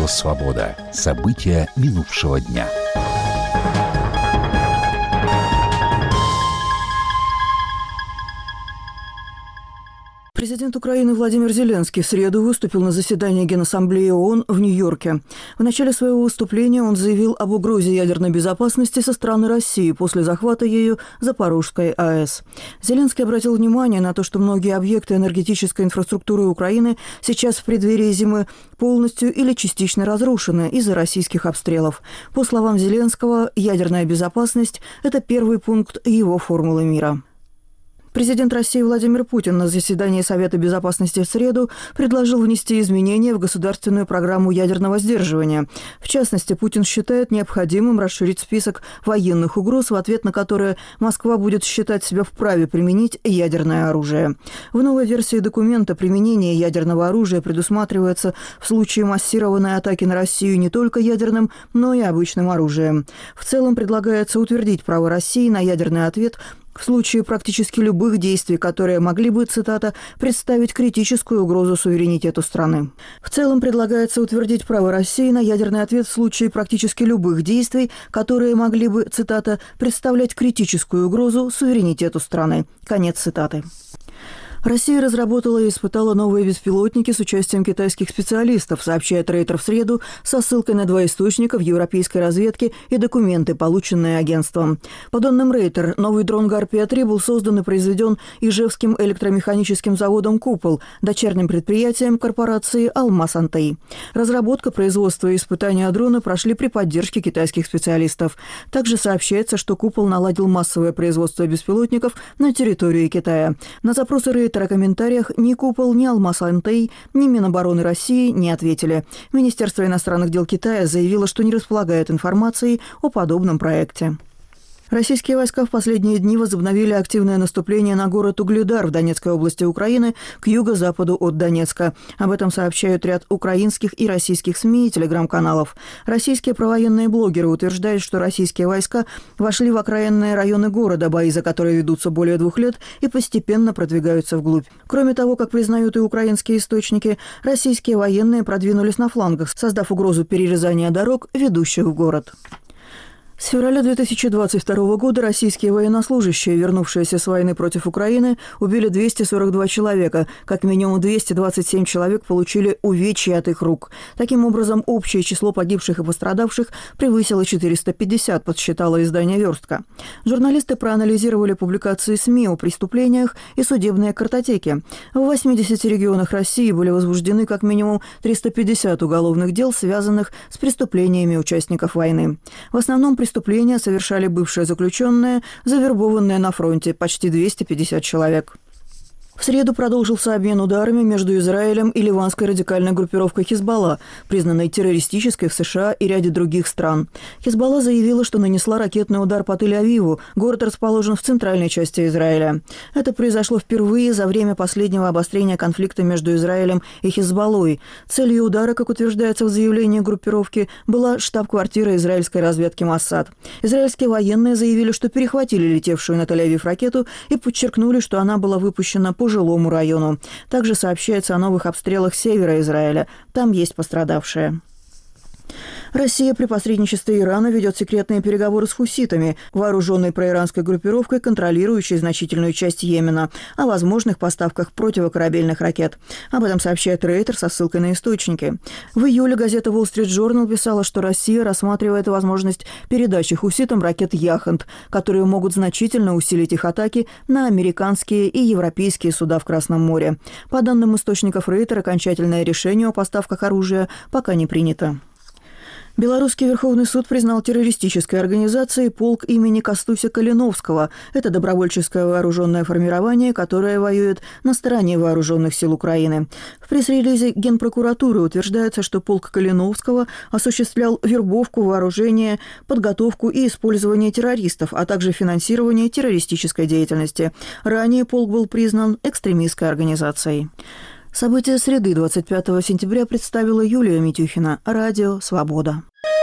Радио «Свобода». События минувшего дня. Президент Украины Владимир Зеленский в среду выступил на заседании Генассамблеи ООН в Нью-Йорке. В начале своего выступления он заявил об угрозе ядерной безопасности со стороны России после захвата ею Запорожской АЭС. Зеленский обратил внимание на то, что многие объекты энергетической инфраструктуры Украины сейчас в преддверии зимы полностью или частично разрушены из-за российских обстрелов. По словам Зеленского, ядерная безопасность – это первый пункт его формулы мира. Президент России Владимир Путин на заседании Совета безопасности в среду предложил внести изменения в государственную программу ядерного сдерживания. В частности, Путин считает необходимым расширить список военных угроз, в ответ на которые Москва будет считать себя вправе применить ядерное оружие. В новой версии документа применение ядерного оружия предусматривается в случае массированной атаки на Россию не только ядерным, но и обычным оружием. В целом предлагается утвердить право России на ядерный ответ в случае практически любых действий, которые могли бы, цитата, «представить критическую угрозу суверенитету страны». В целом предлагается утвердить право России на ядерный ответ в случае практически любых действий, которые могли бы, цитата, «представлять критическую угрозу суверенитету страны». Конец цитаты. Россия разработала и испытала новые беспилотники с участием китайских специалистов, сообщает Рейтер в среду со ссылкой на два источника в европейской разведке и документы, полученные агентством. По данным Рейтер, новый дрон «Гарпия-3» был создан и произведен Ижевским электромеханическим заводом «Купол», дочерним предприятием корпорации «Алмаз-Антей». Разработка, производство и испытания дрона прошли при поддержке китайских специалистов. Также сообщается, что «Купол» наладил массовое производство беспилотников на территории Китая. На запросы Рейтер о комментариях ни «Купол», ни «Алмаз-Антей», ни Минобороны России не ответили. Министерство иностранных дел Китая заявило, что не располагает информацией о подобном проекте. Российские войска в последние дни возобновили активное наступление на город Угледар в Донецкой области Украины к юго-западу от Донецка. Об этом сообщают ряд украинских и российских СМИ и телеграм-каналов. Российские провоенные блогеры утверждают, что российские войска вошли в окраинные районы города, бои за которые ведутся более 2 лет и постепенно продвигаются вглубь. Кроме того, как признают и украинские источники, российские военные продвинулись на флангах, создав угрозу перерезания дорог, ведущих в город. С февраля 2022 года российские военнослужащие, вернувшиеся с войны против Украины, убили 242 человека. Как минимум 227 человек получили увечья от их рук. Таким образом, общее число погибших и пострадавших превысило 450, подсчитало издание «Верстка». Журналисты проанализировали публикации СМИ о преступлениях и судебные картотеки. В 80 регионах России были возбуждены как минимум 350 уголовных дел, связанных с преступлениями участников войны. В основном преступления совершали бывшие заключенные, завербованные на фронте, почти 250 человек. В среду продолжился обмен ударами между Израилем и ливанской радикальной группировкой «Хизбалла», признанной террористической в США и ряде других стран. «Хизбалла» заявила, что нанесла ракетный удар по Тель-Авиву. Город расположен в центральной части Израиля. Это произошло впервые за время последнего обострения конфликта между Израилем и «Хизбаллой». Целью удара, как утверждается в заявлении группировки, была штаб-квартира израильской разведки Моссад. Израильские военные заявили, что перехватили летевшую на Тель-Авив ракету и подчеркнули, что она была выпущена по жилому району. Также сообщается о новых обстрелах севера Израиля. Там есть пострадавшие. Россия при посредничестве Ирана ведет секретные переговоры с хуситами, вооруженной проиранской группировкой, контролирующей значительную часть Йемена, о возможных поставках противокорабельных ракет. Об этом сообщает Рейтер со ссылкой на источники. В июле газета Wall Street Journal писала, что Россия рассматривает возможность передачи хуситам ракет «Яхонт», которые могут значительно усилить их атаки на американские и европейские суда в Красном море. По данным источников Рейтер, окончательное решение о поставках оружия пока не принято. Белорусский Верховный суд признал террористической организацией полк имени Костуся Калиновского. Это добровольческое вооруженное формирование, которое воюет на стороне вооруженных сил Украины. В пресс-релизе Генпрокуратуры утверждается, что полк Калиновского осуществлял вербовку, вооружение, подготовку и использование террористов, а также финансирование террористической деятельности. Ранее полк был признан экстремистской организацией. События среды 25 сентября представила Юлия Митюхина. Радио «Свобода».